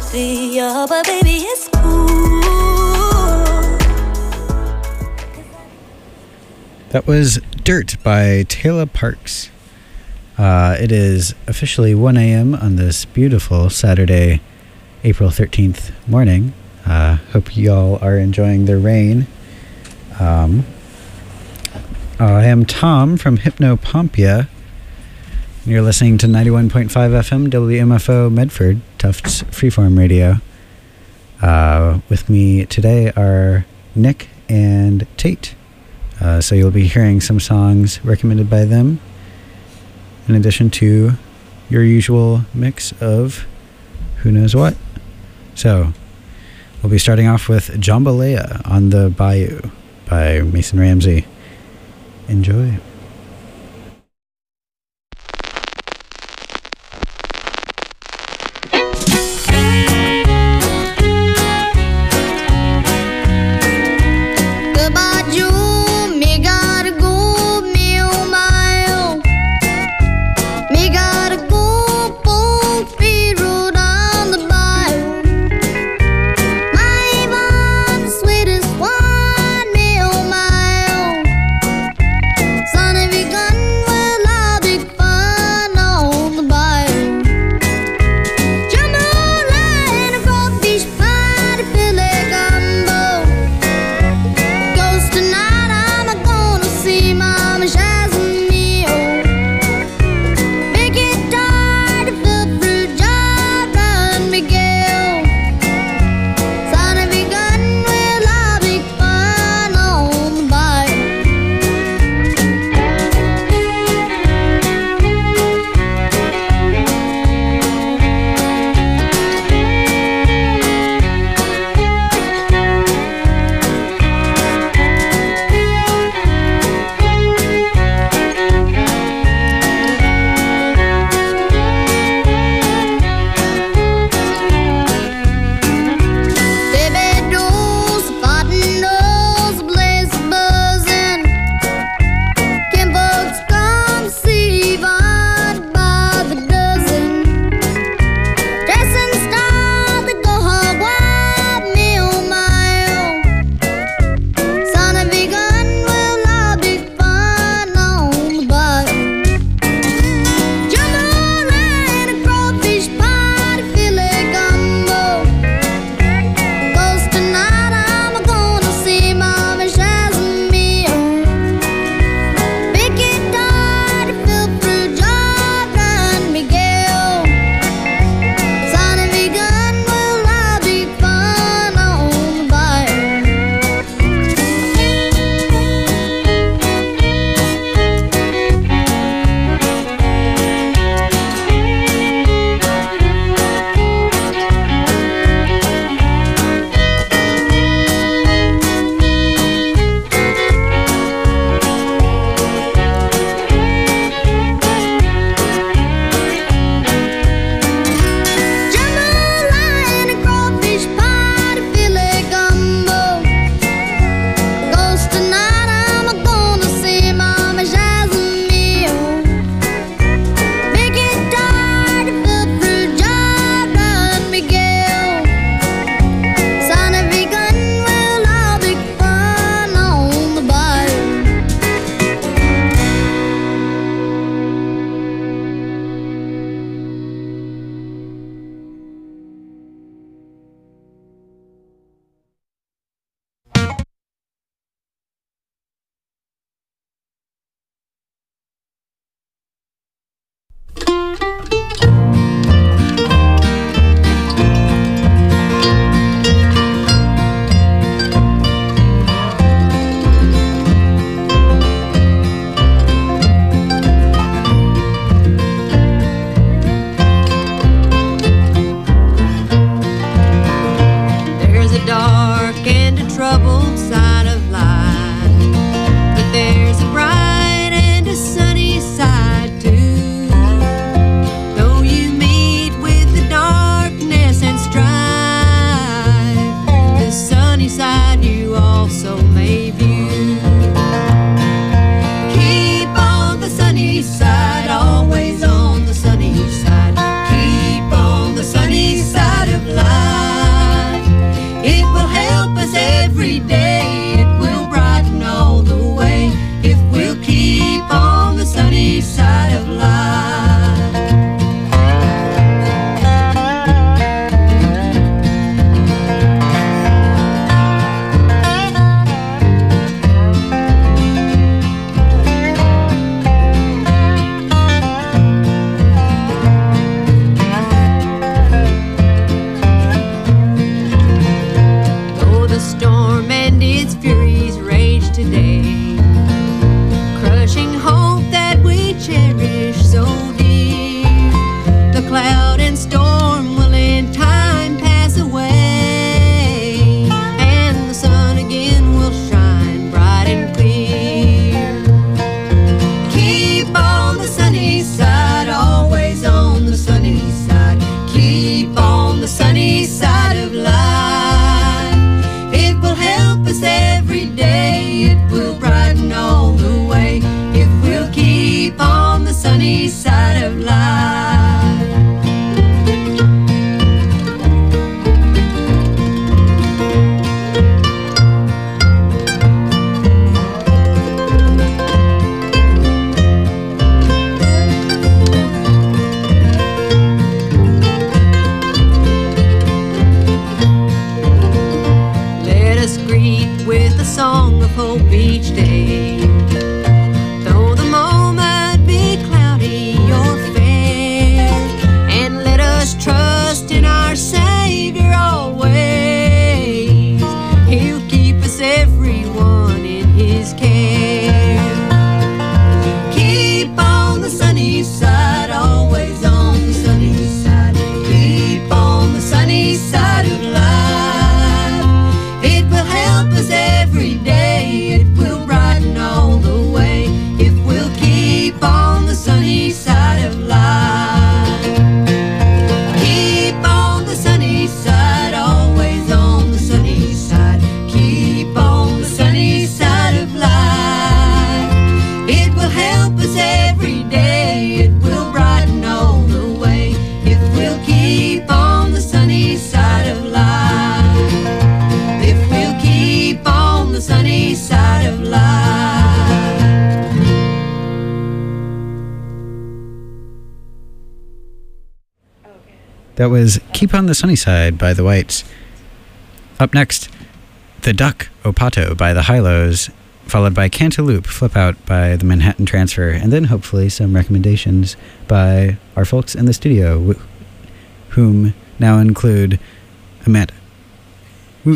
sympathy, yeah, but baby, it's cool. That was Dirt by Taylor Parks. It is officially 1 a.m. on this beautiful Saturday, April 13th morning. Hope y'all are enjoying the rain. I am Tom from Hypnopompia. You're listening to 91.5 FM WMFO Medford, Tufts Freeform Radio. With me today are Nick and Tate. So you'll be hearing some songs recommended by them, in addition to your usual mix of who knows what. So we'll be starting off with Jambalaya on the Bayou by Mason Ramsey. Enjoy. Sun cold beach day. Though the moment be cloudy or fair, and let us trust in our Savior always. He'll keep us everyone in His care. Keep on the sunny side, always on the sunny side. Keep on the sunny side of life. It will help us every day. It will brighten all the way if we'll keep on the sunny side of life. Keep on the sunny side, always on the sunny side. Keep on the sunny side of life. It will help us every day. It will brighten all the way if we'll keep on the sunny side of life. If we'll keep on the sunny side of life. That was Keep on the Sunny Side by the Whites. Up next, The Duck, Opato by the Hi-Los, followed by Cantaloupe, Flip Out by the Manhattan Transfer, and then hopefully some recommendations by our folks in the studio, whom now include Amanda. Woo.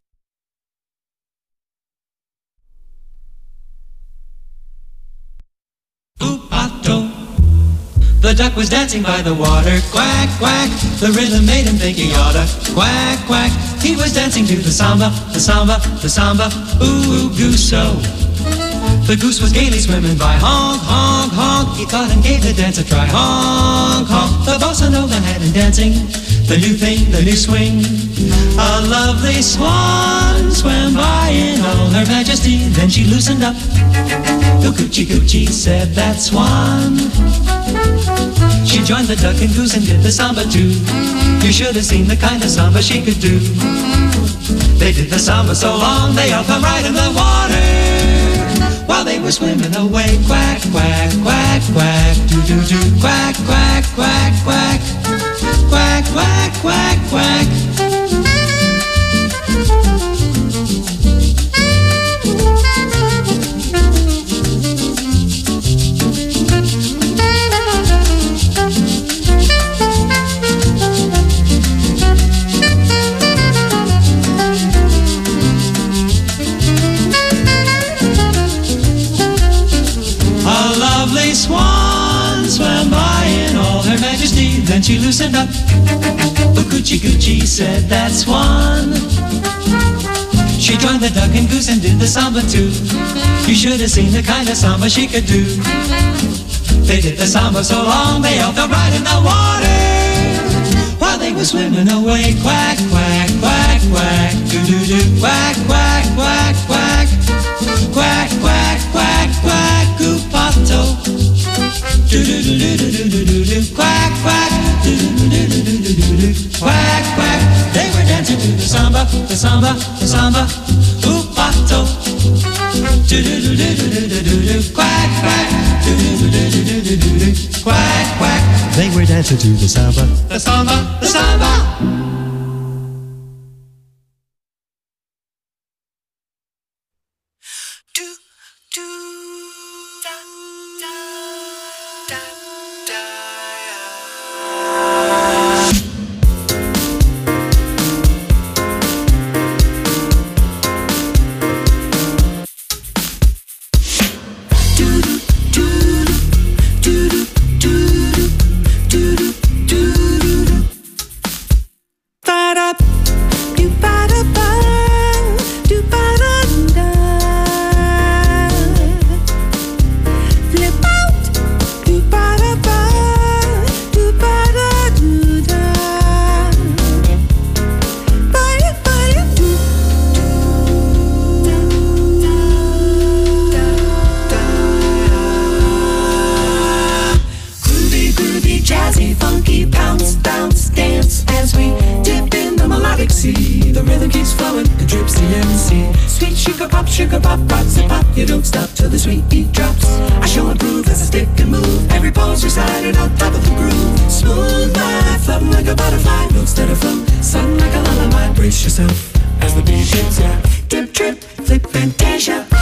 Opato. The duck was dancing by the water, quack, quack. The rhythm made him think he oughta, quack, quack. He was dancing to the samba, the samba, the samba, ooh, goose-o. The goose was gaily swimming by, honk, honk, honk. He thought and gave the dance a try, honk, honk. The bossa nova had him dancing, the new thing, the new swing. A lovely swan swam by in all her majesty, then she loosened up. Oh, coochie, coochie, said that swan. She joined the duck and goose and did the samba too. You should have seen the kind of samba she could do. They did the samba so long they all come right in the water. While they were swimming away, quack, quack, quack, quack, do-do-do, quack, quack, quack, quack, quack, quack, quack, quack. Swan swam by in all her majesty, then she loosened up. Oh, coochie, coochie, said that swan. She joined the duck and goose and did the samba too. You should have seen the kind of samba she could do. They did the samba so long they all fell right in the water. While they were swimming away, quack, quack, quack, quack, do-do-do, quack, quack, quack, quack, quack, quack, quack, quack, Opato. Do-do-do-do-do-do-do-do, quack, quack, do-do-do-do-do-do-do, quack, quack. They were dancing to the samba, the samba, the samba, Opato. Do-do-do-do-do-do-do-do, quack, quack, do-do-do-do-do-do-do, quack, quack. They were dancing to the samba, the samba, the samba. Sugar pop, rots and pop, you don't stop till the sweet beat drops. I show and prove as I stick and move. Every pose recited on top of the groove. Smooth life, floating like a butterfly. Notes that are flow, sung like a lullaby. Brace yourself as the beat hits ya. Dip, trip, flip, fantasia.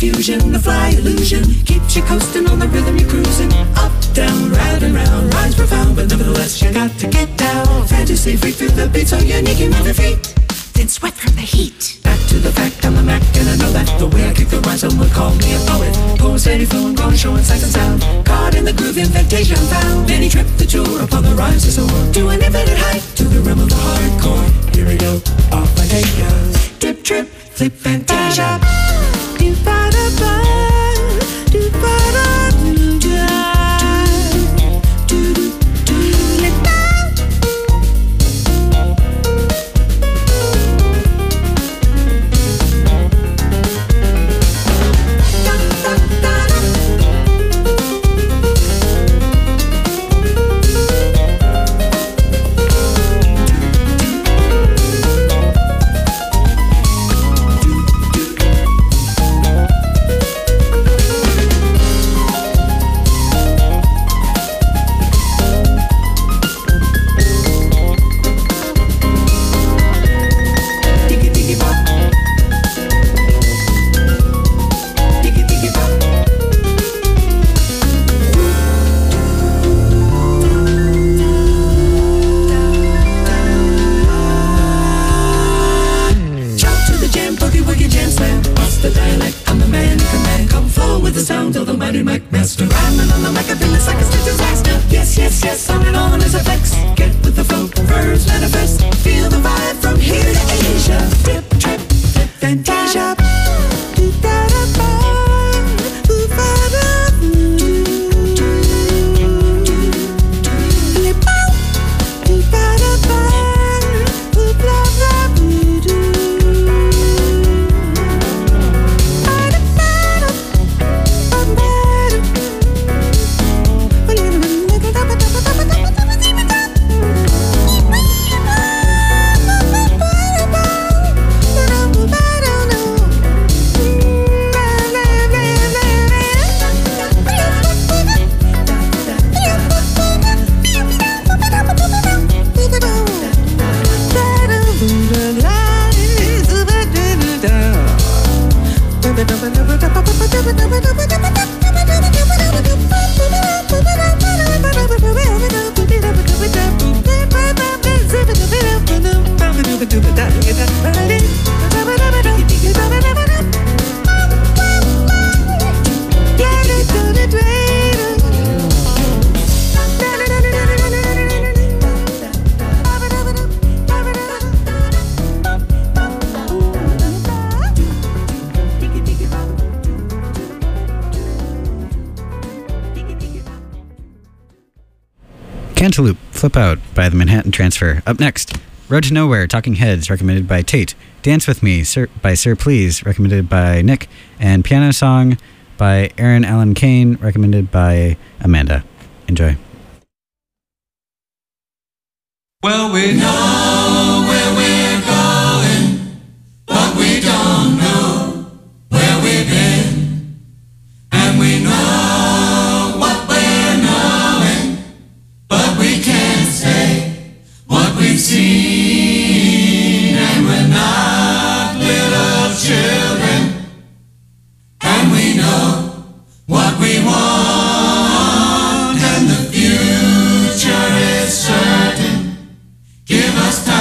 confusion, a fly illusion keeps you coasting on the rhythm you're cruising. Up, down, round and round, rhymes profound, but nevertheless you got to get down. Fantasy freak through the beat so unique you move your feet, then sweat from the heat. Back to the fact, I'm the Mac, and I know that the way I kick the rhyme, someone call me a poet. Poem steady flowing, growing, showing sight and sound. Caught in the groove, invitation found. Many trip the tour upon the rhymes to soar to an infinite height, to the realm of the hardcore. Here we go, off I take ya. Dip, trip, flip, fantasia. Do-ba-da-ba, do-ba-da-do-da. Cantaloupe, Flip Out by the Manhattan Transfer. Up next, Road to Nowhere, Talking Heads, recommended by Tate. Dance With Me by Sir Please, recommended by Nick. And Piano Song by Aaron Allen Kane, recommended by Amanda. Enjoy. Well, we know where we're going, but we don't know where we've been. And we know what we're knowing, but we can't say what we've seen. And we're not little children, and we know what we want, and the future is certain. Give us time.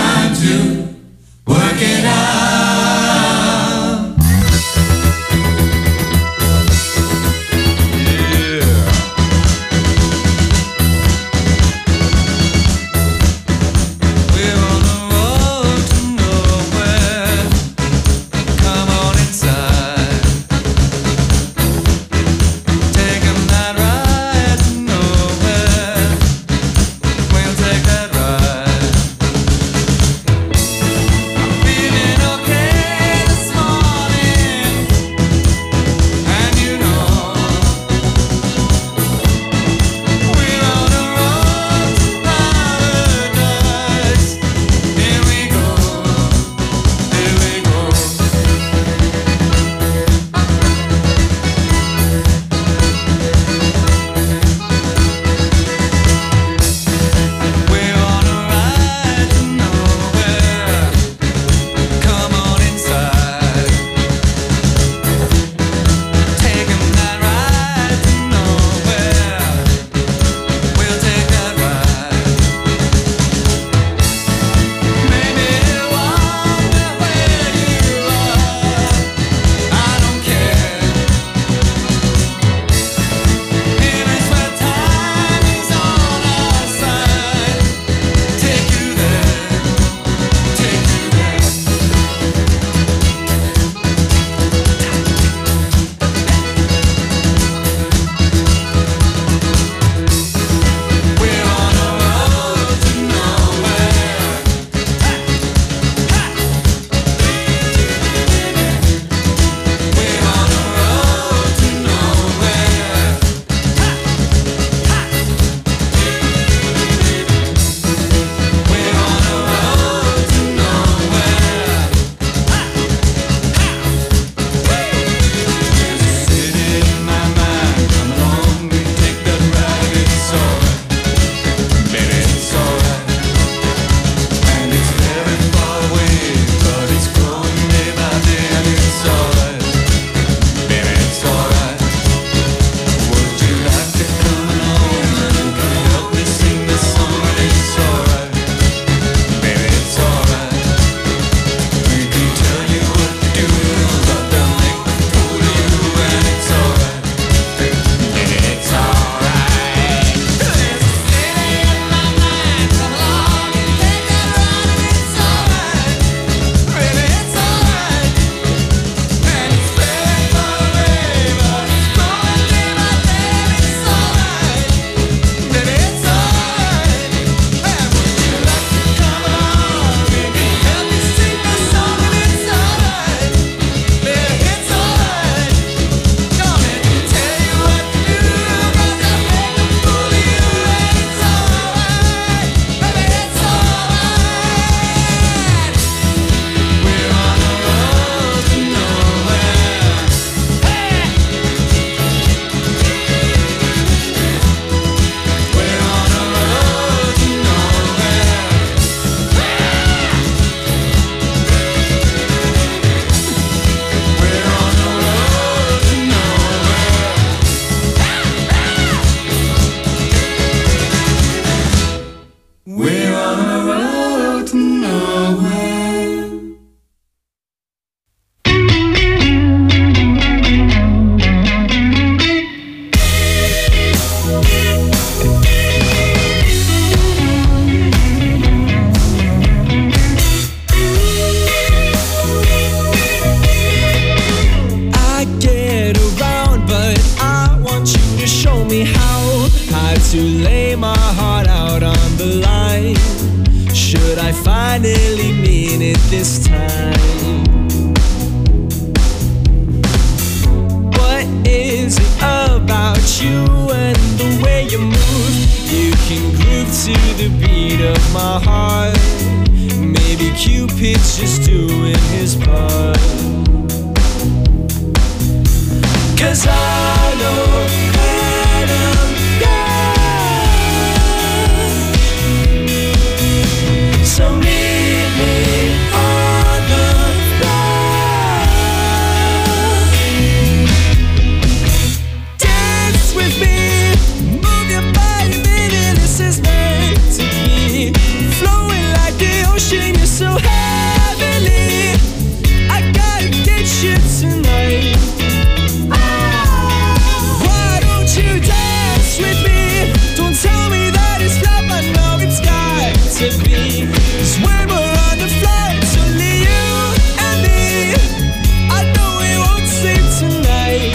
me how to lay my heart out on the line. Should I finally mean it this time? What is it about you and the way you move? You can groove to the beat of my heart. Maybe Cupid's just doing his part. 'Cause I know that I'm yours. So meet me on the floor. Dance with me, move your body, baby, this is meant to be. Flowing like the ocean, you're so heavenly. I gotta get you tonight. Why don't you dance with me? Don't tell me that it's love, I know it's got to be. 'Cause when we're on the floor, it's only you and me. I know we won't sleep tonight.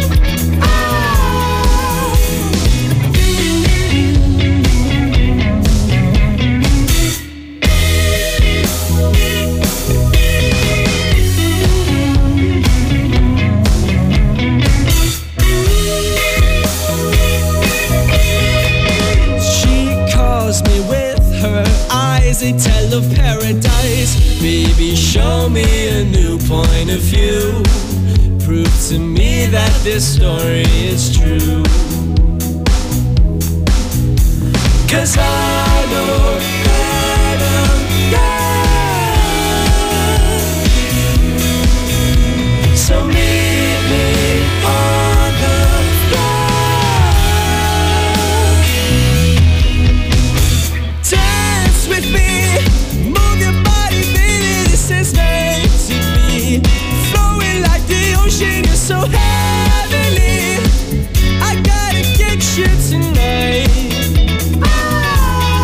She calls me with her eyes, they tell of paradise. Baby, show me a new point of view. Prove to me that this story is true. 'Cause I know that I'm yours. So meet me on the floor. Dance with me, move your body, baby, this is meant to be. Flowing like the ocean, you're so heavenly. I gotta get you tonight.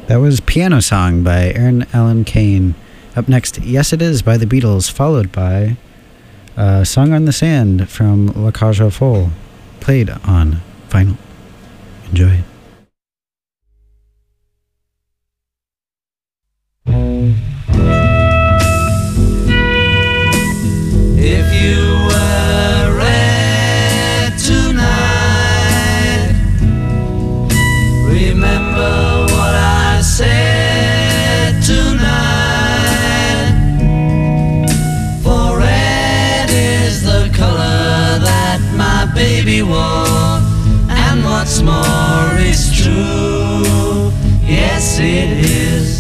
That was Piano Song by Aaron Allen Kane. Up next, Yes It Is by the Beatles, followed by Song on the Sand from La Cage aux Folles, played on vinyl. Enjoy. If you were red tonight, remember what I said tonight. For red is the color that my baby wore, and what's more is true. Yes, it is.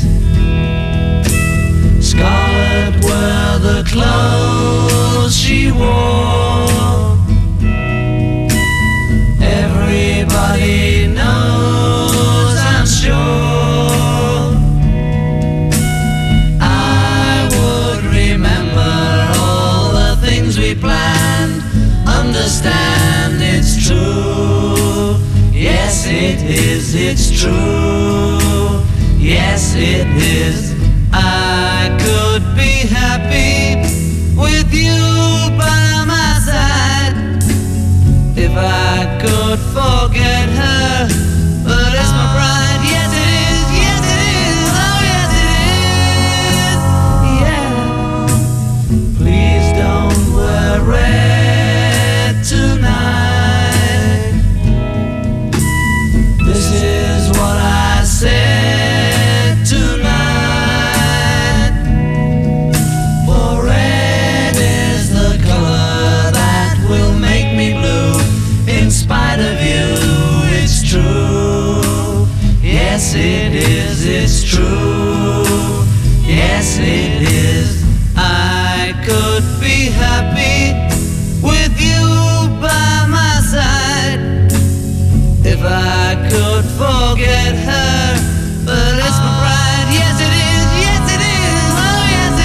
Scarlet were the clothes she wore. Everybody knows, I'm sure. I would remember all the things we planned. Understand it's true. Yes, it is, it's true. Yes, it is. I could be happy with you by my side if I could forget her, but it's my pride. Yes it is, yes it is, oh yes it is, yeah. Please don't wear red tonight. This is what I said tonight. In spite of you, it's true. Yes, it is, it's true. Yes, it is. I could be happy with you by my side if I could forget her, but it's my pride. Yes, it is, yes, it is, oh,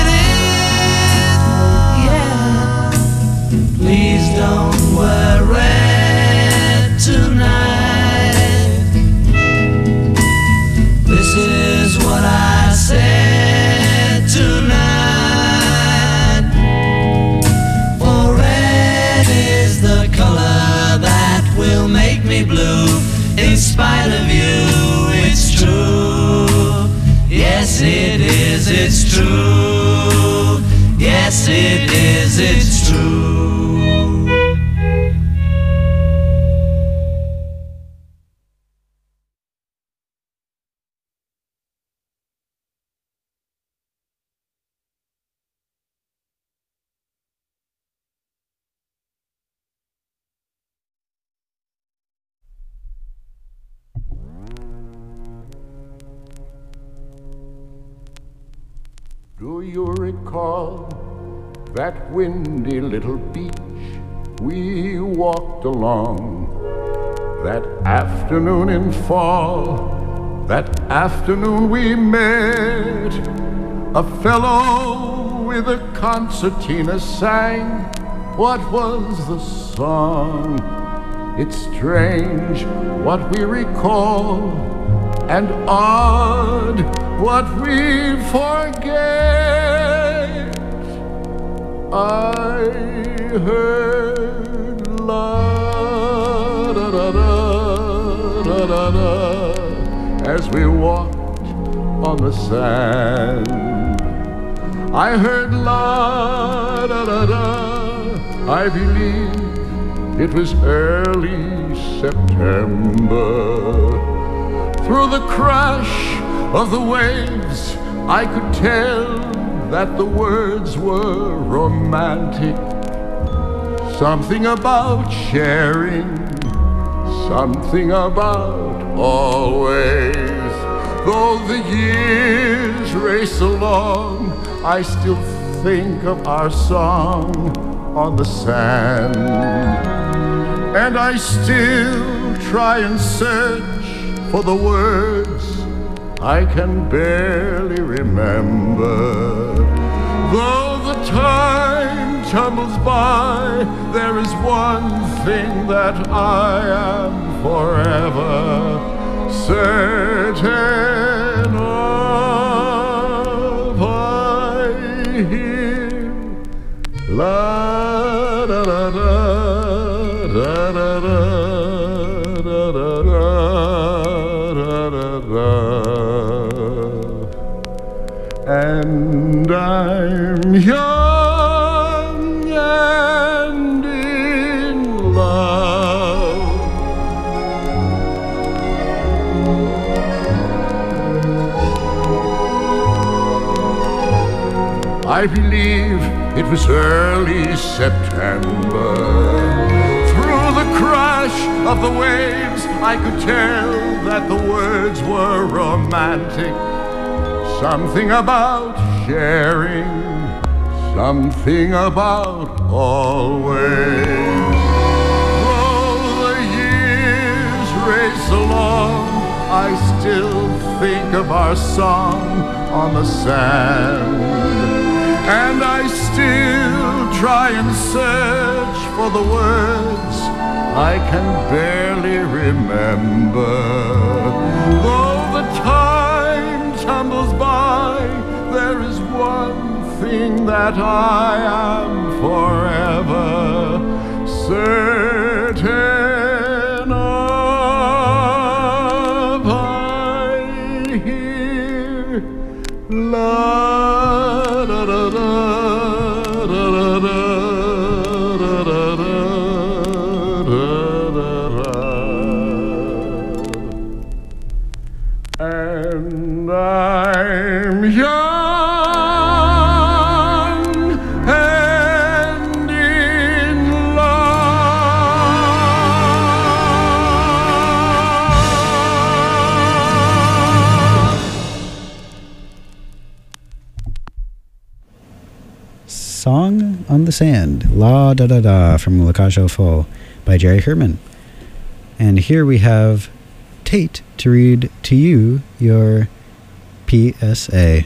yes, it is, yeah. Please don't wear red tonight. This is what I said tonight. For red is the color that will make me blue. In spite of you, it's true. Yes, it is, it's true. Yes, it is, it's true. Do you recall that windy little beach we walked along? That afternoon in fall, that afternoon we met. A fellow with a concertina sang. What was the song? It's strange what we recall, and odd what we forget. I heard la da da da da da da as we walked on the sand. I heard la da da da. I believe it was early September. Through the crash of the waves, I could tell that the words were romantic. Something about sharing, something about always. Though the years race along, I still think of our song on the sand. And I still try and search for the words I can barely remember. Though the time tumbles by, there is one thing that I am forever certain I believe it was early September. Through the crash of the waves, I could tell that the words were romantic. Something about sharing, something about always. Though the years race along, I still think of our song on the sand. And I still try and search for the words I can barely remember. Though the time tumbles by, there is one thing that I am forever certain of. I hear la da da da da da da da da. And I'm young and in love. Song on the Sand, La Da Da Da from La Cage aux Folles by Jerry Herman. And here we have Tate to read to you your PSA.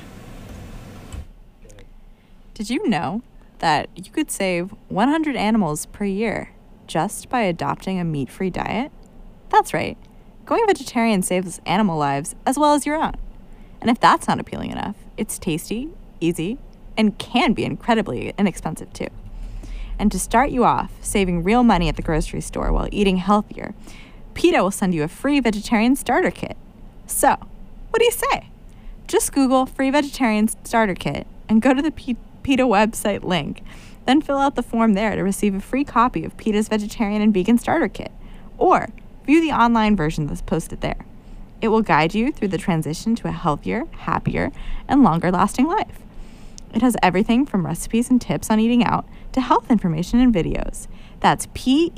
Did you know that you could save 100 animals per year just by adopting a meat-free diet? That's right. Going vegetarian saves animal lives as well as your own. And if that's not appealing enough, it's tasty, easy, and can be incredibly inexpensive too. And to start you off saving real money at the grocery store while eating healthier, PETA will send you a free vegetarian starter kit. So, what do you say? Just Google free vegetarian starter kit and go to the PETA website link. Then fill out the form there to receive a free copy of PETA's vegetarian and vegan starter kit. Or view the online version that's posted there. It will guide you through the transition to a healthier, happier, and longer-lasting life. It has everything from recipes and tips on eating out to health information and videos. That's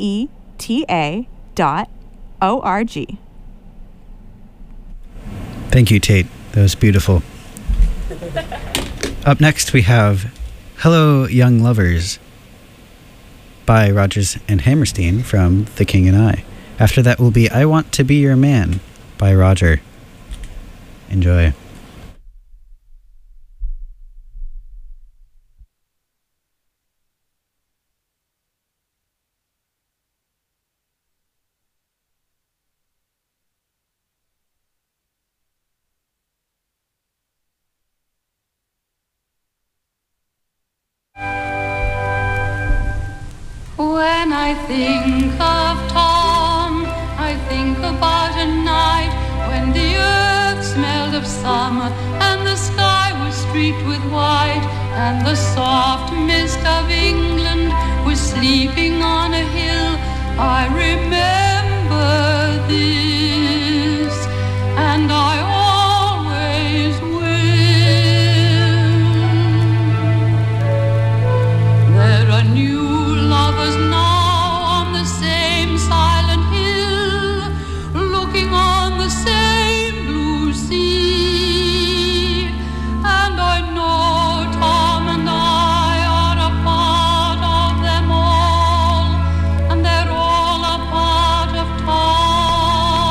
PETA.org. Thank you, Tate. That was beautiful. Up next, we have Hello, Young Lovers by Rodgers and Hammerstein from The King and I. After that will be I Want to Be Your Man by Roger. Enjoy. When I think of Tom, I think about a night when the earth smelled of summer and the sky was streaked with white, and the soft mist of England was sleeping on a hill. I remember this, and I always will. There are new lovers now on the same silent hill, looking on the same blue sea. And I know Tom and I are a part of them all, and they're all a part of Tom.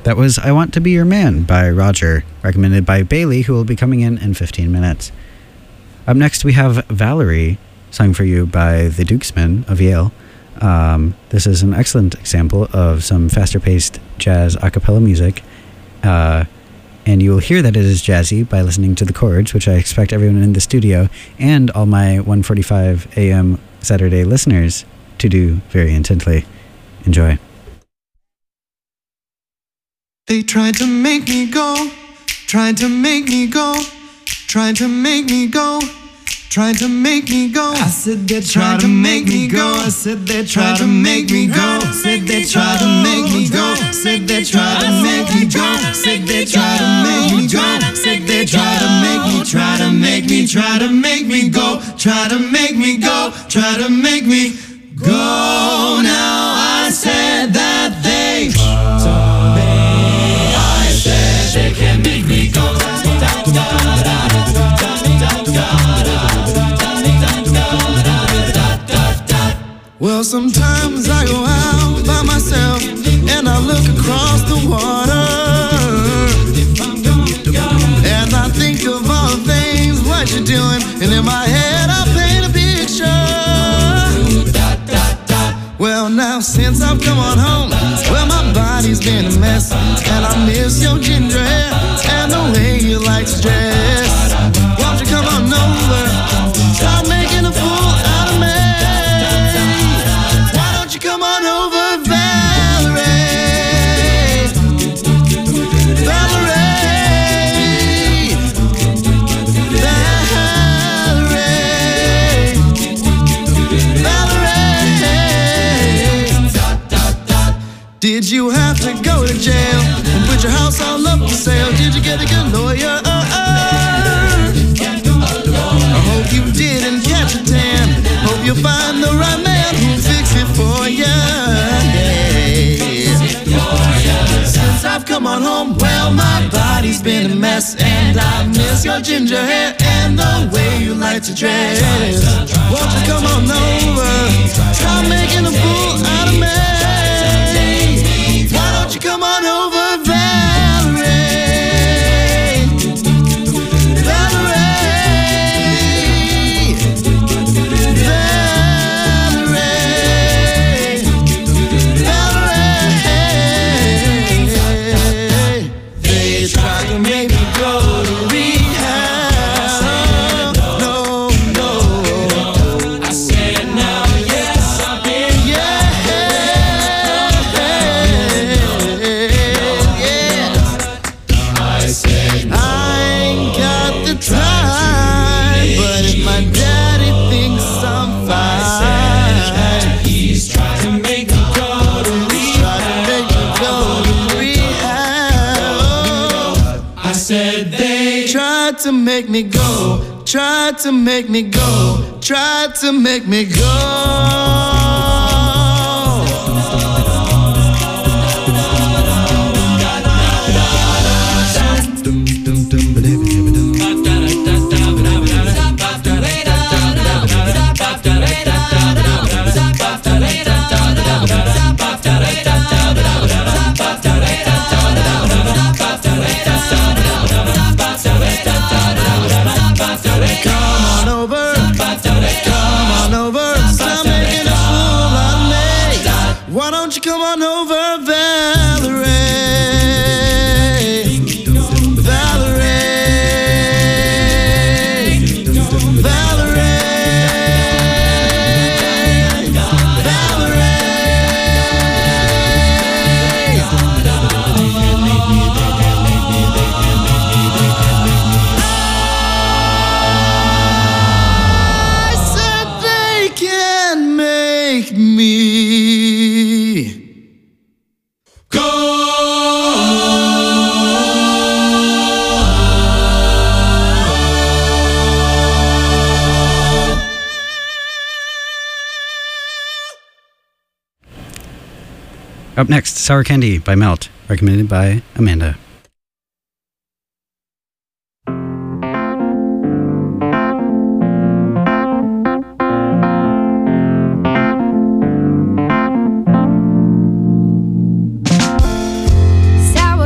That was I Want to Be Your Man by Roger, recommended by Bailey, who will be coming in 15 minutes. Up next, we have Valerie, sung for you by the Dukesmen of Yale. This is an excellent example of some faster-paced jazz a cappella music. And you will hear that it is jazzy by listening to the chords, which I expect everyone in the studio and all my 1:45 a.m. Saturday listeners to do very intently. Enjoy. They tried to make me go, tried to make me go, tried to make me go, tried to make me go. I said they tried to make me go. I said they tried to make me go. Said they tried to make me go. Said they tried to make me go. Said they tried to make me go. Said they tried to make me, try to make me, try to make me go. Try to make me go. Try to make me go. Now I said that they told me. I said they can make me go. Well, sometimes I go out by myself and I look across the water, and I think of all the things what you're doing, and in my head I paint a picture. Well, now since I've come on home, well, my body's been a mess, and I miss your ginger hair and the way you like to dress. Won't you come on over, stop making a fool out of me. Come on over, Valerie. Valerie. Valerie. Valerie. Did you have to go to jail and put your house all up for sale? Did you get a good lawyer? I hope you didn't catch a tan. Hope you find the right man who'll fix it for you. Since I've come on home, well, my body's been a mess, and I miss your ginger hair and the way you like to dress. Won't you come on over? Stop making a fool out of me. Why don't you come on over, Valerie? To make me go, tried to make me go, tried to make me go. Come on over, Valerie. Valerie. Valerie. I said they can make me Up next, Sour Candy by Melt, recommended by Amanda. Sour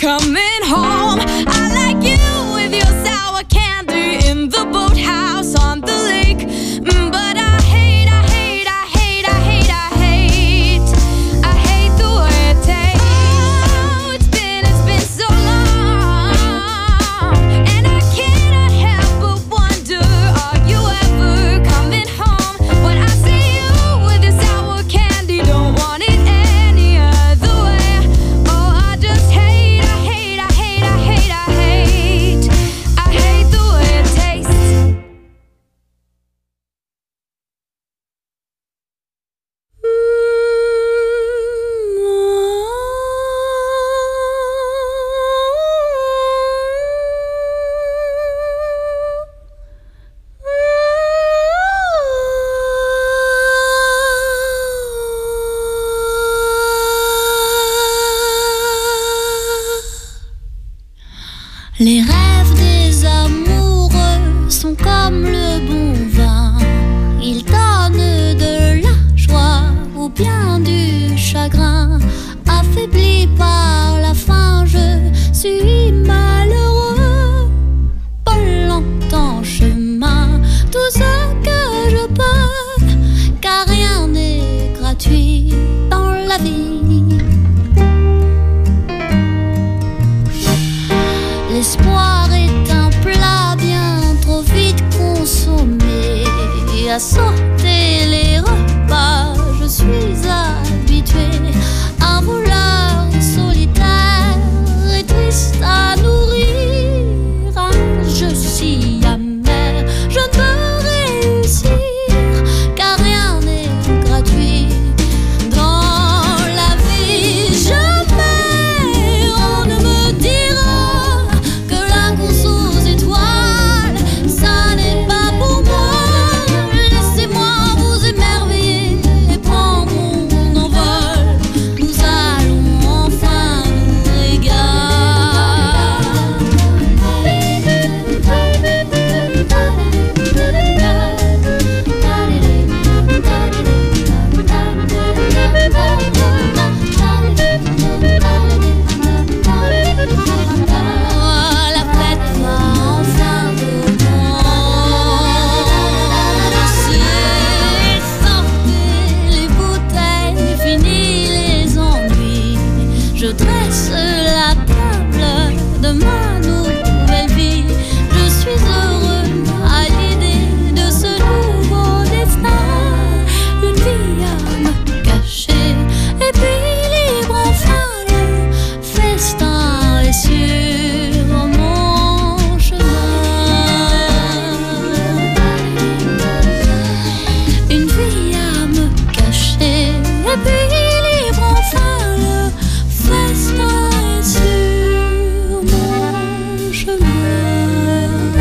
coming home. I like you with your sour candy in the boathouse on the lake. But I hate the way it tastes. Oh, it's been so long, and I cannot help but wonder, are you ever coming home? When I see you with your sour candy, don't want it any other way. Oh, I just hate the way it tastes. Les rêves des amoureux sont comme le bon vin. Ils donnent de la joie ou bien du chagrin. Affaibli par la faim, je suis malheureux. Pas longtemps chemin, tout ce que je peux, car rien n'est gratuit dans la vie. L'espoir est un plat bien trop vite consommé. À sauter les repas, je suis habituée. Un voleur solitaire et triste à nourrir. Je suis amère, je ne peux réussir, car rien n'est gratuit dans la vie. Jamais on ne me dira que la course aux étoiles, ça n'est pas pour moi. Laissez-moi vous émerveiller et prendre mon envol. Nous allons enfin nous la fête va enfin commencer. Sortez les bouteilles, fini les ennuis. Je dresse la table de ma nouvelle vie. Je suis heureux à l'idée de ce nouveau destin. Une vie à me cacher et puis libre enfin le festin est sur mon chemin. Une vie à me cacher et puis libre enfin le festin est sur mon chemin.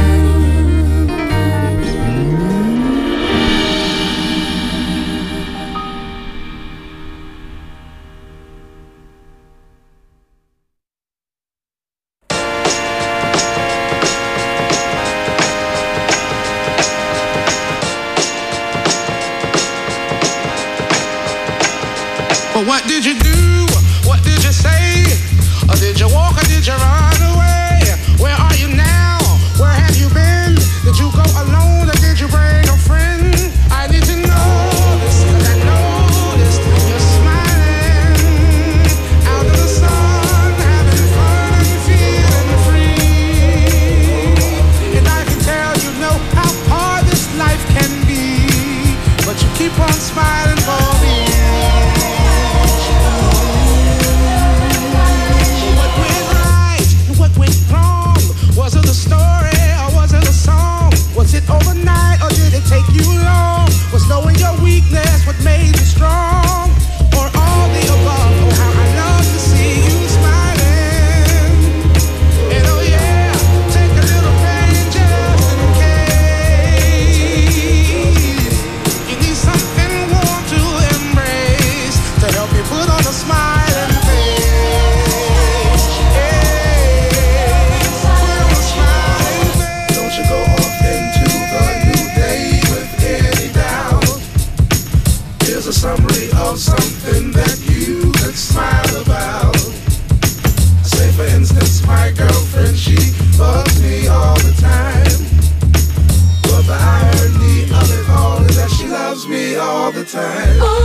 But what did you do? What did you say? Or did you walk or did you run away? Where are you now? Where have you been? Did you go alone or did you bring a friend? I need to know this, 'cause I noticed you're smiling out of the sun, having fun and feeling free. And I can tell you know how hard this life can be, but you keep on smiling for me. What with time.